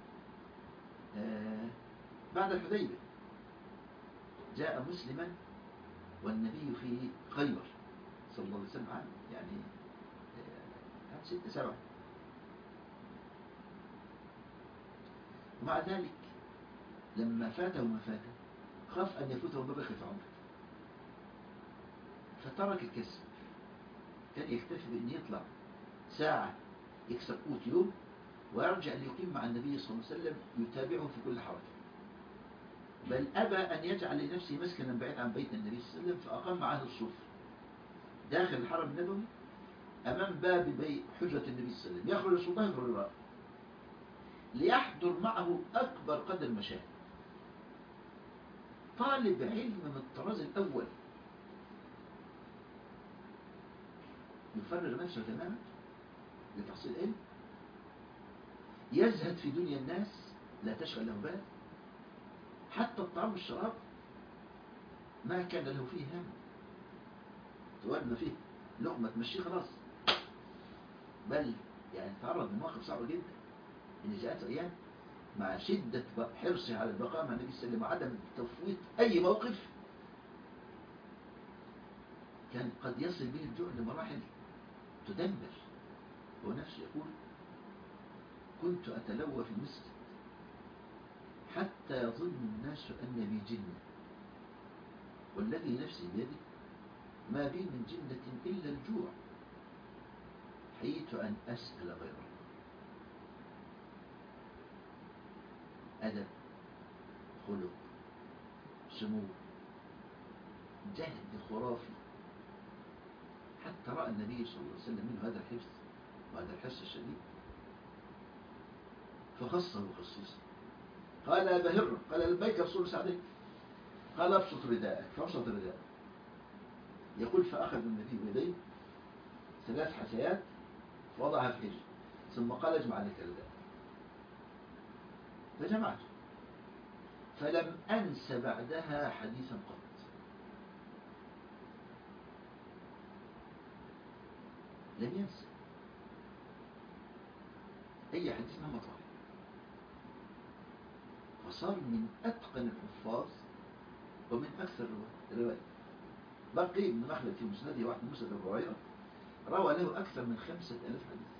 آه بعد الحديبية، جاء مسلما والنبي في خيبر صلى الله عليه وسلم عام يعني عام ستة سبعة. ومع ذلك لما فاته ما فاته خاف أن يفوته بركة عمره، فترك الكسب. كان يكتفي بأن يطلع ساعة يكسب قوت يوم ويرجع ليقيم مع النبي صلى الله عليه وسلم يتابعه في كل حركة، بل أبى أن يجعل لنفسه مسكنا بعيد عن بيت النبي صلى الله عليه وسلم، فأقام معه الصوف داخل الحرم النبوي أمام باب بي حجرة النبي صلى الله عليه وسلم، يخرج رسول الله في الرواء ليحضر معه أكبر قدر مشاهد. طالب علم من الطراز الأول يفرغ نفسه تماما لتحصيل علم، يزهد في دنيا الناس لا تشغل له بال، حتى الطعام والشراب ما كان له فيه هم، تودنا فيه لقمة تمشيه خلاص، بل يعني تعرض لمواقف صعبة جدا. إن جاءت أيام مع شدة حرصه على البقاء مع النبي صلى الله عليه وسلم وعدم تفويت أي موقف كان قد يصل به الجوع لمراحل تدمر. هو نفسه يقول: كنت أتلوى في المسجد حتى يظن الناس أن بي جنة، والذي نفسي بيده ما بي من جنة إلا الجوع، حييت أن أسأل غيره. أدب، خلق، سمو، جهد خرافي، حتى رأى النبي صلى الله عليه وسلم منه هذا الحرص وهذا الحرص الشديد فخصه خصيصا. قال: أبا هرة، قال: لبيك رسول سعدي، قال: ابسط رداءك، فابسط رداءك. يقول: فأخذ النبي بيديه ثلاث حثيات فوضعها في حجري، ثم قال: اجمع عليك رداءك. فجمعته، فلم أنس بعدها حديثا قط. لم ينسى أي حديث مهما طال، فصار من أتقن الحفاظ ومن أكثر الرواية. بقي بن مخلد في مسنده واحد مسند أبو هريرة روى له أكثر من خمسة ألاف حديث.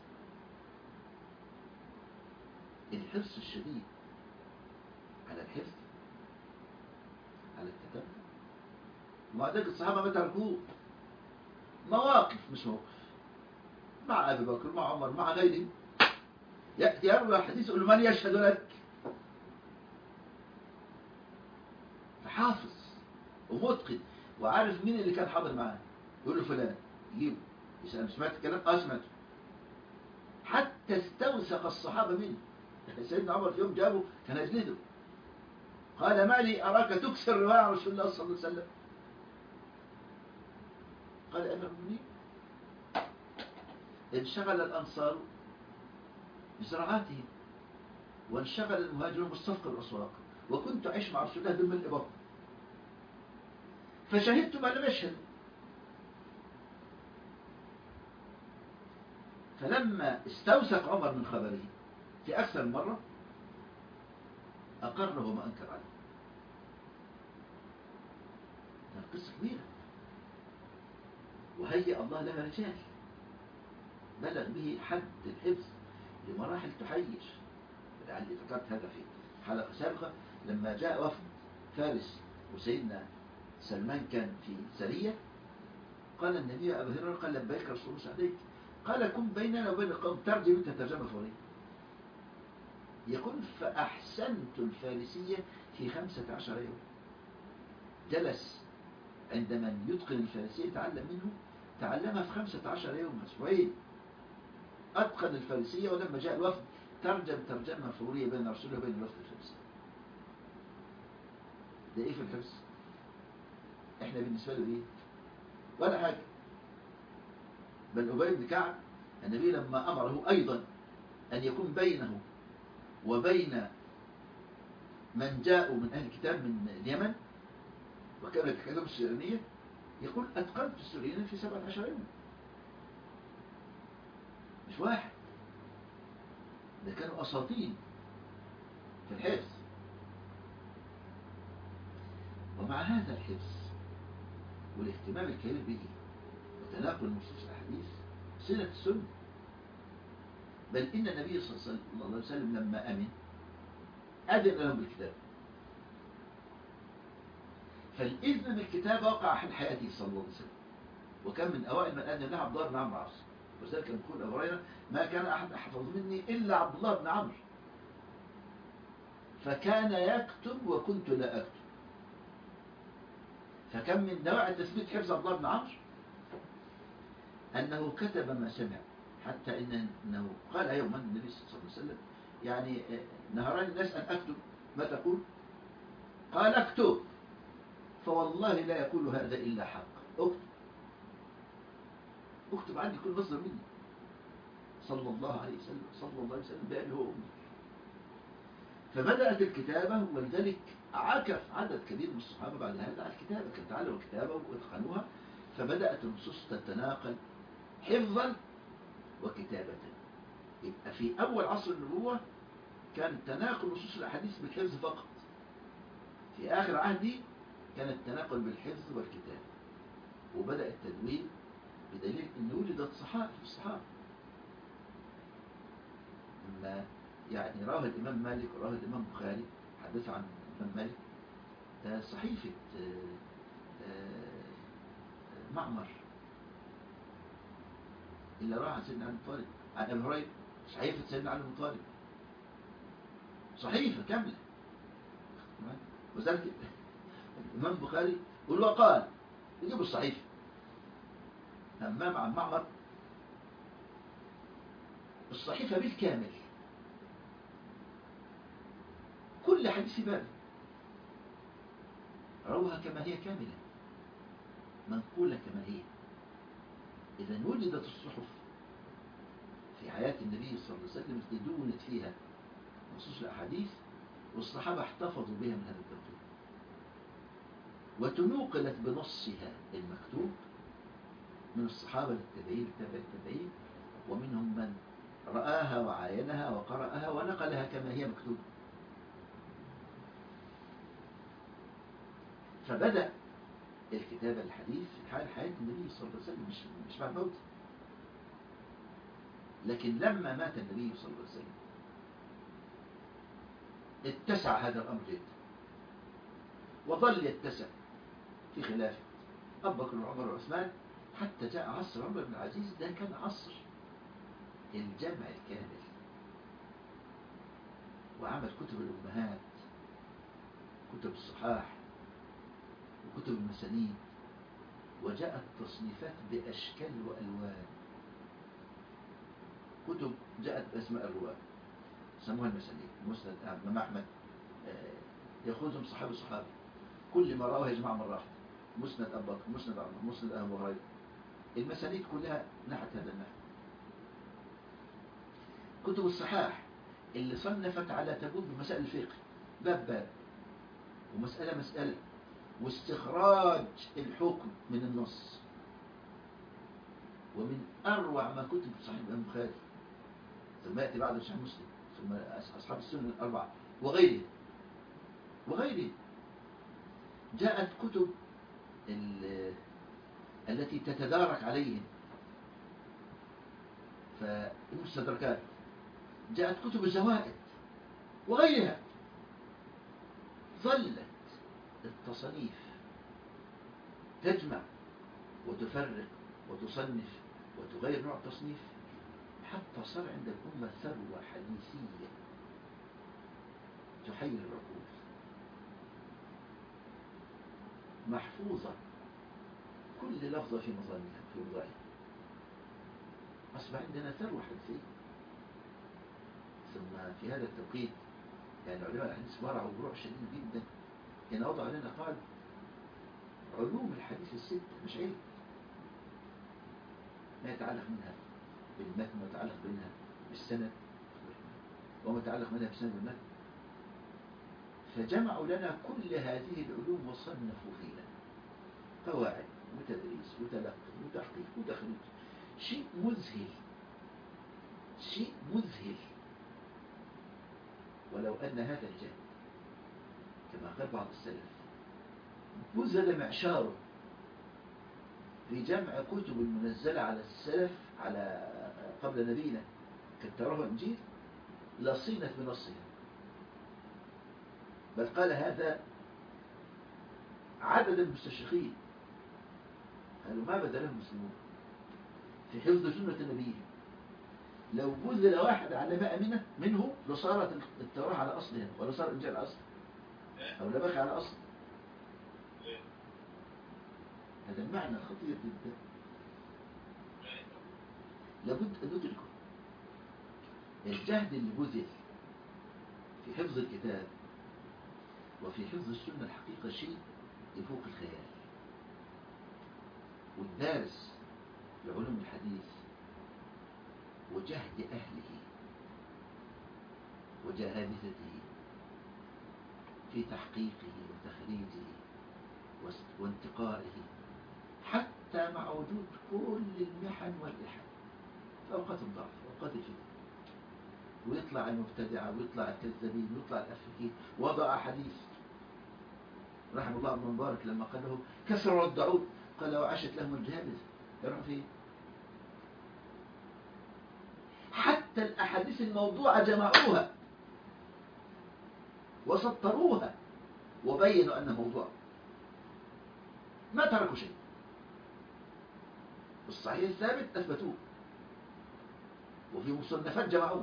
الحرص الشديد على الحفظ، على التتبع، ومع ذلك الصحابة ما تركوه. مواقف مش موقف، مع أبي بكر، مع عمر، مع غيرهم، يأتي يروي الحديث يقول له: من يشهد لك؟ فحافظ ومتقن وعارف مين اللي كان حاضر معاه، يقول له: فلان، يجيبه يسأل: سمعت الكلام؟ اه سمعته. حتى استوثق الصحابة منه. سيدنا عمر في يوم جابه كان يجلده، قال: ما لي أراك تكسر رواية عن رسول الله صلى الله عليه وسلم؟ قال: أمر المؤمنين، انشغل الأنصار بزراعاتهم، وانشغل المهاجرون بالصفق الأسواق، وكنت أعيش مع رسول الله بالملء بطن، فشهدت ما لم يشهد. فلما استوثق عمر من خبره في أكثر من مرة أقر وما أنكر عليه. كانت قصة كبيرة، وهيئ الله لها رجال بلغ به حد الحفظ لمراحل تحير. لعلي ذكرت هذا في حلقة سابقة لما جاء وفد فارس وسيدنا سلمان كان في سرية، قال النبي: أبا هريرة، قال: لبيك رسول الله عليك، قال: كن بيننا وبين القوم ترجم أنت ترجمة فورية. يقول: فأحسنت الفارسية في خمسة عشر يوم. جلس عند من يتقن الفارسية تعلم منه، تعلمها في خمسة عشر يوم، أسبوعين، أتقن الفارسية. ولما جاء الوفد ترجم ترجمة فورية بين رسول الله وبين الوفد الفارسي. ده إيه في الحفظ؟ إحنا بالنسبة له إيه؟ ولا حاجة. بل أبي بن كعب النبي لما أمره أيضا أن يكون بينه وبين من جاءوا من أهل الكتاب من اليمن وكانوا يتكلموا السريانية، يقول: أتقنت السريانية في سبعة عشر يوم. مش واحد، ده كانوا أساطين في الحفظ. ومع هذا الحفظ والاهتمام الكبير به وتناقل نصوص الأحاديث صلة السنة، بل إن النبي صلى الله عليه وسلم لما أمن أذن لهم بالكتاب، فالإذن بالكتابة وقع حال حياته صلى الله عليه وسلم، وكان من أوائل من أذن له عبد الله بن عمرو العاص، وذلك كان يقول أبو هريرة ما كان أحد أحفظ مني إلا عبد الله بن عمرو، فكان يكتب وكنت لا أكتب. فكان من دواعي تثبيت حفظ عبد الله بن عمرو أنه كتب ما سمع، حتى إن أنه قال يوما النبي صلى الله عليه وسلم يعني نهران الناس أن أكتب، ما تقول؟ قال اكتب، فوالله لا يقول هذا إلا حق، اكتب اكتب عندي كل مصدر مني صلى الله عليه وسلم صلى الله عليه وسلم بأبي هو أمي. فبدأت الكتابة، ولذلك عكف عدد كبير من الصحابة بعد هذا على الكتابة، كانوا تعلموا الكتابة واتقنوها، فبدأت النصوص تتناقل حفظا وكتابة. يبقى في أول عصر النبوة كان تناقل نصوص الأحاديث بالحفظ فقط، في آخر عهدي كان التناقل بالحفظ والكتابة، وبدأ التدوين بدليل أن ولدت صحائف الصحابة. لما يعني راه الإمام مالك وراه الإمام بخاري حدث عن الإمام مالك صحيفة معمر اللي راح عن سيدنا علي بن طالب، عن أبي هريرة صحيفة سيدنا علي بن طالب، صحيفة كاملة. وذلك الإمام البخاري يقول وقال يجيب الصحيفة أمام عن معمر الصحيفة بالكامل، كل حديث باب روها كما هي كاملة منقولة كما هي. إذا وجدت الصحف في حياة النبي صلى الله عليه وسلم تدونت فيها نصوص الأحاديث، والصحابة احتفظوا بها من هذا التوقيت، وتنوقلت بنصها المكتوب من الصحابة للتابعين للتابع التابعين، ومنهم من رآها وعاينها وقرأها ونقلها كما هي مكتوبة. فبدأ الكتابة الحديث في حال حياة النبي صلى الله عليه وسلم، مش مش بعد موته. لكن لما مات النبي صلى الله عليه وسلم اتسع هذا الأمر جدا، وظل يتسع في خلافة أبو بكر وعمر وعثمان، حتى جاء عصر عمر بن العزيز. ده كان عصر الجمع الكامل، وعمل كتب الأمهات، كتب الصحاح، وكتب المسانيد، وجاءت تصنيفات بأشكال وألوان، كتب جاءت بأسماء الرواة سموها المسانيد، مسند الإمام أحمد يأخذهم صحابي صحابي، كل ما رأوها يجمع مرة واحدة، مسند أبو بكر، مسند عمر، مسند أبو هريرة، المسانيد كلها نحت هذا النحو. كتب الصحاح اللي صنفت على تبوب بمسائل الفقه، باب باب ومسألة مسألة، واستخراج الحكم من النص. ومن أروع ما كتب صحيح الإمام البخاري، ثم يأتي بعد صحيح مسلم، ثم أصحاب السنن الأربعة وغيره وغيره. جاءت كتب التي تتدارك عليهم، فالمستدركات، جاءت كتب الزوائد وغيرها. ظلت التصنيف تجمع وتفرق وتصنف وتغير نوع التصنيف، حتى صار عند الأمة ثروة حديثية تحير العقول، محفوظة كل لفظة في مظانها في وضعها. أصبح عندنا ثروة حديثية. ثم في هذا التوقيت يعني علماء الحديث ورعوا وروع شديد جدا، يعني وضع لنا قال علوم الحديث الستة مش علم، ما يتعلق منها بالمتن، وما يتعلق منها بالسند، وما يتعلق منها بالسند والمتن. فجمعوا لنا كل هذه العلوم وصنفوا فيها قواعد وتدريس وتلقي وتحقيق وتخريج. شيء مذهل، شيء مذهل. ولو أن هذا الجهل كما قال بعض السلف بذل معشاره في جمع كتب المنزلة على السلف على قبل نبينا كالتوراة والإنجيل لصينت بنصها، بل قال هذا عدد المستشرقين قالوا ما بدا لهم المسلمون في حفظ سنة النبي. لو بذل واحد على مائة منه منه لصارت التوراة على أصلها، ولا صار الإنجيل على أصله، أو لا بقي على أصله. هذا المعنى خطير جدا، لابد أن ندركه. الجهد اللي بذل في حفظ الكتاب وفي حفظ السنة الحقيقة شيء يفوق الخيال. والدارس لعلوم الحديث وجهد أهله وجهادته في تحقيقه وتخريجه وانتقائه، حتى مع وجود كل المحن والإحن في أوقات الضعف وأوقات الفتن، ويطلع المبتدعة ويطلع الكذابين ويطلع الأفكين. وضع حديث رحمه الله ابن مبارك لما قال له كسر والدعود، قال وعاشت لهم الجهابذة. يروح فيه حتى الأحاديث الموضوعة جمعوها وسطروها وبينوا أنها موضوع، ما تركوا شيء. الصحيح الثابت أثبتوه، وفي مصنفات جمعوه.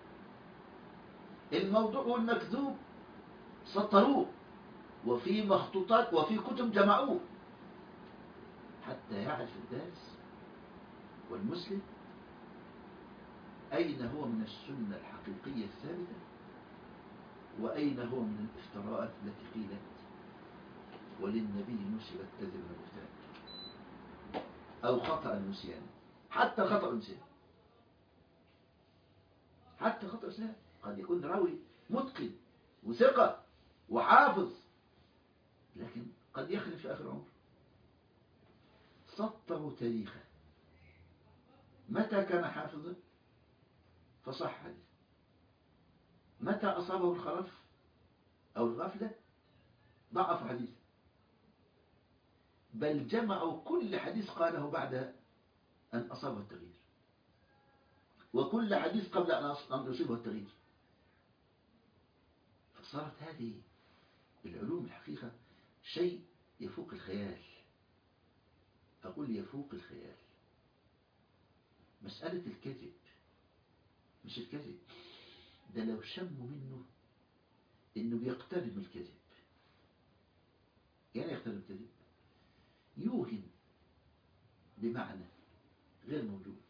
الموضوع والمكذوب سطروه، وفي مخطوطات وفي كتب جمعوه، حتى يعرف الدارس والمسلم أين هو من السنة الحقيقية الثابتة، وأين هو من الافتراءات التي قيلت وللنبي نسبت كذبا وبهتانا أو خطأ نسيان. حتى خطأ نسيان، حتى خطأ نسيان قد يكون راوي متقن وثقة وحافظ، لكن قد يخلف في آخر عمر. سطروا تاريخه، متى كان حافظا فصح حديث، متى أصابه الخرف أو الغفلة ضعف حديث، بل جمعوا كل حديث قاله بعد أن أصابه التغيير، وكل حديث قبل أن يصيبه التغيير. فصارت هذه العلوم الحقيقة شيء يفوق الخيال. أقول يفوق الخيال. مسألة الكذب، مش الكذب ده لو شموا منه إنه بيقترب من الكذب. يعني يقترب من الكذب، يوهم بمعنى غير موجود،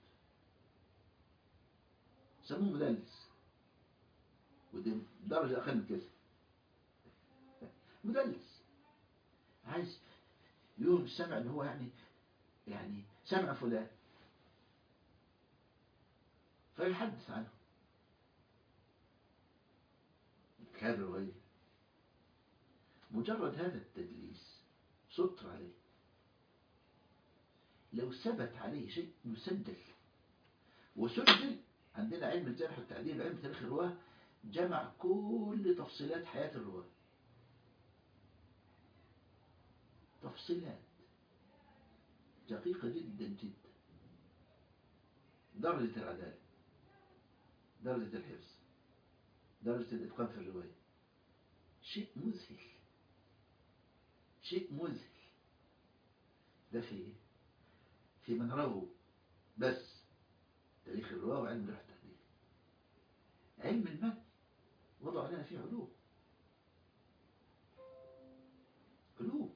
سموه مدلس، ودي درجة أقل من الكذب. مدلس عايز يوهم السمع إن هو يعني يعني سمع فلان فيحدث عنه كابر وغيره. مجرد هذا التدليس ستر عليه. لو ثبت عليه شيء يسجل وسجل. عندنا علم الجرح والتعديل وعلم تاريخ الرواة جمع كل تفصيلات حياة الرواة، تفصيلات دقيقة جدا جدا، درجة العدالة، درجة الحفظ، درجة الإتقان في الرواية. شيء مذهل، شيء مذهل. ده في في من رووا بس تاريخ الرواة وعلم الجرح والتعديل. علم المتن وضع لنا فيه علوم، علوم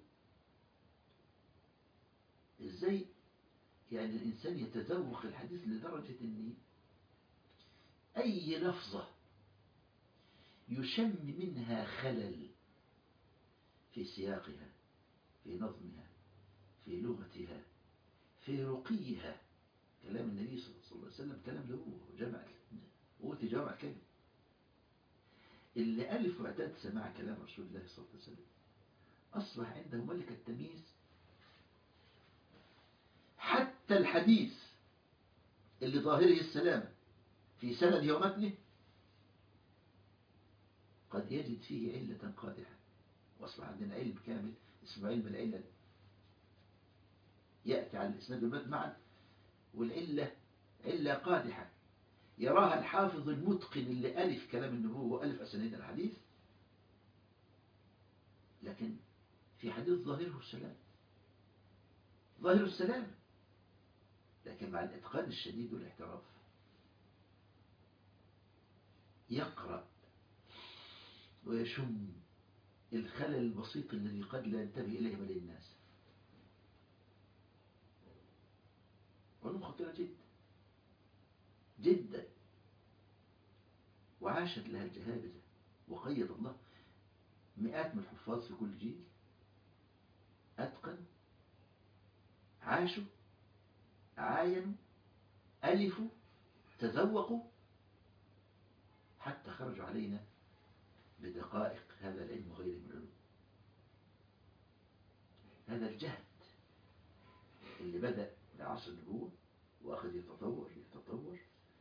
ازاي يعني الإنسان يتذوق الحديث لدرجة أن أي لفظة يشم منها خلل في سياقها، في نظمها، في لغتها، في رقيها. كلام النبي صلى الله عليه وسلم كلام له جمع، أوتي جمع كلمة. اللي ألف واعتاد سماع كلام رسول الله صلى الله عليه وسلم أصبح عنده ملك التمييز. حتى الحديث اللي ظاهره السلام في سنده ومتنه قد يجد فيه علة قادحة. وأصبح عندنا علم كامل اسمه علم العلل، يأتي على الإسناد والمتن معا، والعلة علة قادحة يراها الحافظ المتقن اللي ألف كلام النبوة وألف أسانيد الحديث، لكن في حديث ظاهره السلام، ظاهر السلام، لكن مع الإتقان الشديد والاحتراف يقرأ ويشم الخلل البسيط الذي قد لا ينتبه إليه ملايين الناس. علوم خطيرة جدا جدا، وعاشت لها الجهابذة، وقيد الله مئات من الحفاظ في كل جيل أتقن، عاشوا، عاينوا، ألفوا، تذوقوا، حتى خرجوا علينا بدقائق هذا العلم وغيره من العلوم. هذا الجهد اللي بدأ في عصر النبوة وأخذ يتطور يتطور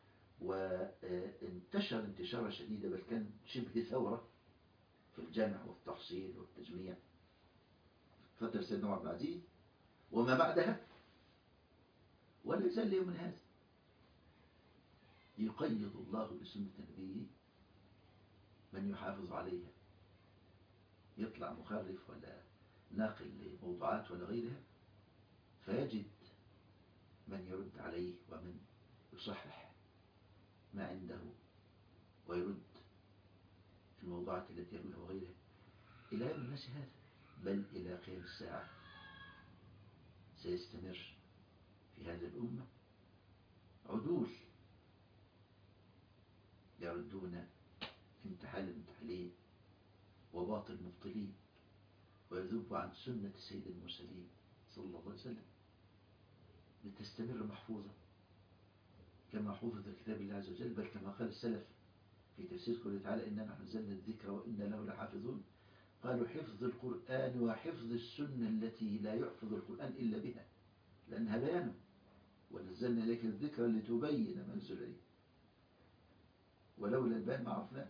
وانتشر انتشارا شديدا، بل كان شبه ثورة في الجمع والتفصيل والتجميع فترة سيدنا عمر بن العزيز وما بعدها، ولا يزال اليوم من هذا يقيد الله بسنة نبيه من يحافظ عليها. يطلع مخرف ولا ناقل لموضوعات ولا غيرها، فيجد من يرد عليه ومن يصحح ما عنده ويرد في الموضوعات التي يقولها وغيرها، إلى يوم الناس هذا، بل إلى قيام الساعة سيستمر في هذه الأمة عدول يردون انتحال المنتحلين وباطل المبطلين، ويذب عن سنة سيد المرسلين صلى الله عليه وسلم، لتستمر محفوظة كما حفظ كتاب الله عز وجل، بل كما قال السلف في تفسير قوله تعالى إننا نحن نزلنا الذكر وإنا له لحافظون، قالوا حفظ القرآن وحفظ السنة التي لا يحفظ القرآن إلا بها، لأنها بيانه، ونزلنا إليك الذكر لتبين ما نزل إليه، ولولا البيان ما عرفناه.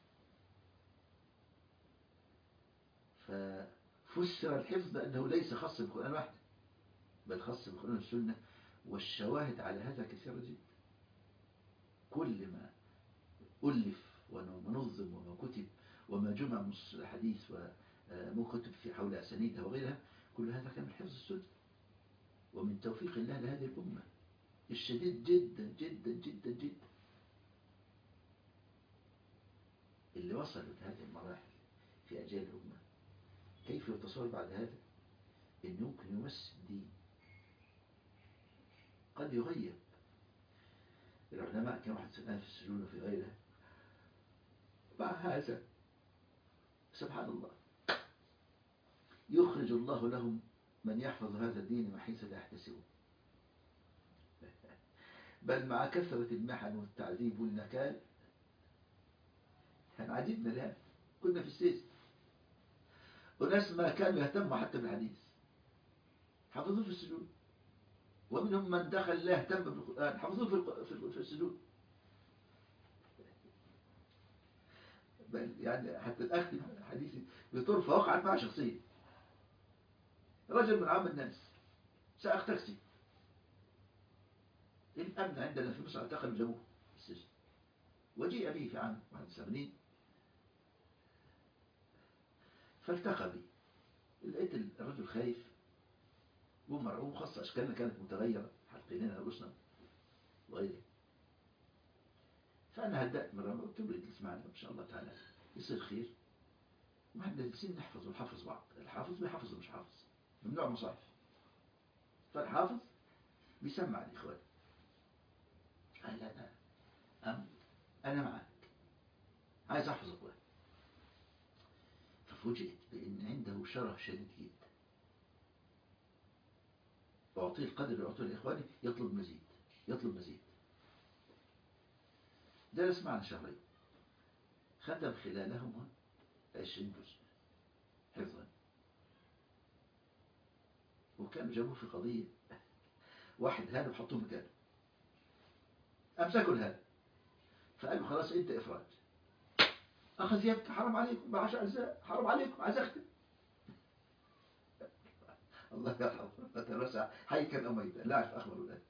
ففسر الحفظ بأنه ليس خاص بالقرآن وحده، بل خاص بالقرآن والسنة، والشواهد على هذا كثيرة جدا. كل ما ألف ونظم وما كتب وما جمع من الحديث وما كتب في حول أسانيدها وغيرها، كل هذا كان من حفظ السنة ومن توفيق الله لهذه الأمة الشديد جدا جدا جدا جدا، اللي وصلت هذه المراحل في أجيال الأمة. كيف يتصور بعد هذا أن يمكن يمس الدين؟ قد يغيب. العلماء كما حدث الآن في السجون وفي غيرها، مع هذا سبحان الله يخرج الله لهم من يحفظ هذا الدين من حيث لا يحتسبه، بل مع كثرة المحن والتعذيب والنكال. كان عجبنا لها، كنا في السجن وناس ما كانوا يهتموا حتى بالحديث حفظوه في السجون، ومنهم من دخل لا يهتم بالقرآن حفظوه في السجون. بل يعني حتى الأخ حديثي بطرفة وقعت مع شخصية، رجل من عام الناس سائق تاكسي، الأمن عندنا في مصر اعتقل جابوه السجن، وجيء به في عام واحد وسبعين فالتقى بي، لقيت الرجل خايف ومرعوب، خاصة أشكالنا كانت متغيرة، حلقيننا رؤوسنا وغيره. فأنا هدأت مرة قلت له اجلس معنا إن شاء الله تعالى يصير خير، واحنا جالسين نحفظ ونحفظ بعض، الحافظ بيحفظ ومش حافظ، ممنوع مصاحف، فالحافظ بيسمع الإخوان، قال لا لا أم أنا معك عايز أحفظ القرآن. ففوجئت بأن عنده شره شديد جدا، أعطيه القدر اللي أعطيه لإخواني، يطلب مزيد يطلب مزيد. جلس معنا شهرين، ختم خلالهما عشرين جزء حفظا، وكانوا جابوه في قضية واحد هذا وحطوه مكانه، أمسكوا الهذا فقالوا خلاص أنت إفراج، أخذ يبكي حرام عليكم بعشر أجزاء، حرام عليكم عايز أختم. الله يرحمه وتوسع، حي كان أو ميتا لا أعرف أخبره الآن.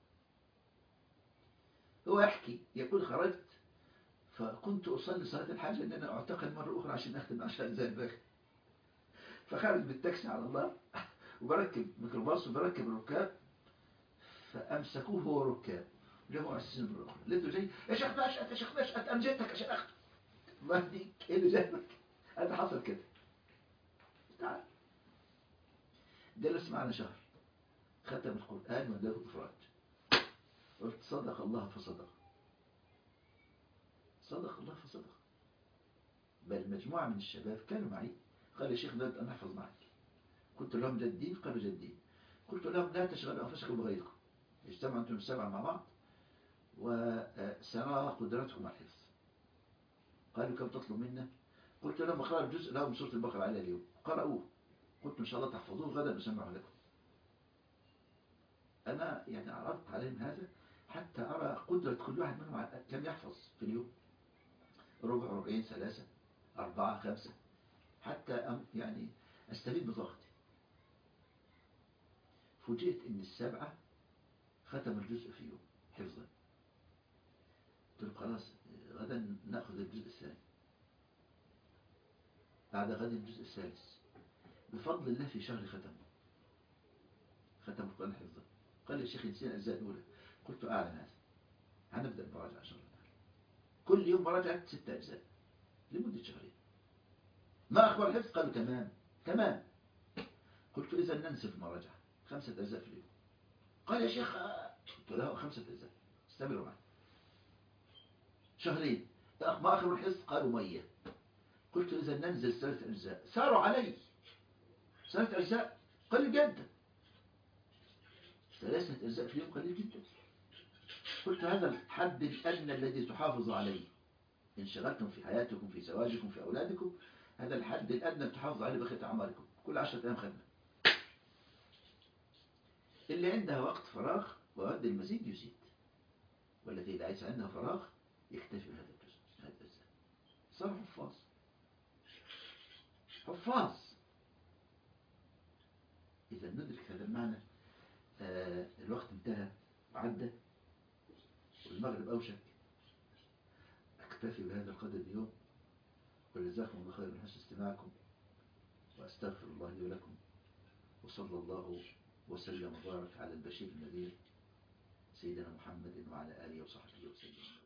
هو يحكي يقول خرجت فكنت أصلي صلاة الحاجة لأن أنا أعتقد مرة أخرى عشان أختم عشر أجزاء الباقي، فخارج بالتاكسي على الله وبركب ميكروباص وبركب الركاب، فامسكوه هو ركاب جابوا على السن بالاخرى، لقيته جاي يا شيخ نشأت يا شيخ نشأت انا جيتك عشان اخدك. ما ديك ايه اللي جابك؟ هذا حصل كده. تعال جلس معنا شهر، ختم القرآن واداه افراج. قلت صدق الله فصدق، صدق الله فصدق. بل مجموعة من الشباب كانوا معي قال يا شيخ نريد أن نحفظ معك. قلت لهم جدين؟ قالوا جدين. قلت لهم لا تشغلوا أنفسكم بغيركم، اجتمعوا أنتم السبعة مع بعض وسنرى قدرتكم على الحفظ. قالوا كم تطلب منا؟ قلت لهم اقرأوا الجزء له من سورة البقرة على اليوم، قرأوه. قلت إن شاء الله تحفظوه غدا نسمعه لكم. أنا يعني عرضت عليهم هذا حتى أرى قدرة كل واحد منهم على كم يحفظ في اليوم، ربع، ربعين، ثلاثة، أربعة، خمسة، حتى أم يعني أستفيد بطاقتي. فوجئت إن السبعة ختم الجزء في يوم حفظا. قلت له خلاص غدا نأخذ الجزء الثاني. بعد غد الجزء الثالث، بفضل الله في شهر ختم ختم القرآن حفظا. قال يا شيخ نسينا الأجزاء الأولى. قلت أعلم هذا، هنبدأ المراجعة إن شاء الله. كل يوم مراجعة ست أجزاء لمدة شهرين. ما أخبر الحفظ؟ قالوا تمام تمام. قلت إذا ننسف المراجعة خمسة أجزاء في اليوم. قال يا شيخ، قلت له خمسة أجزاء استمروا معي شهرين. ما أخبر الحفظ؟ قالوا مية. قلت إذا ننزل ثلاث أجزاء. ساروا علي ثلاث أجزاء قليل جدا، ثلاثة أجزاء في اليوم قليل جدا. قلت هذا الحد الأدنى الذي تحافظ عليه إن شغلتم في حياتكم في زواجكم في أولادكم، هذا الحد الأدنى تحافظ عليه بقية أعماركم، كل عشرة أيام خدمة. اللي عندها وقت فراغ وود المزيد يزيد، والتي ليس عندها فراغ يكتفي بهذا الجزء هذا الجزء. صار حفاظ حفاظ. إذا ندرك هذا المعنى. آه الوقت انتهى وعدى والمغرب أوشك. أكتفي بهذا القدر اليوم، وجزاكم الله خير من حسن استماعكم، وأستغفر الله لي ولكم، وصلى الله وسلم وبارك على البشير النذير سيدنا محمد وعلى آله وصحبه وسلم.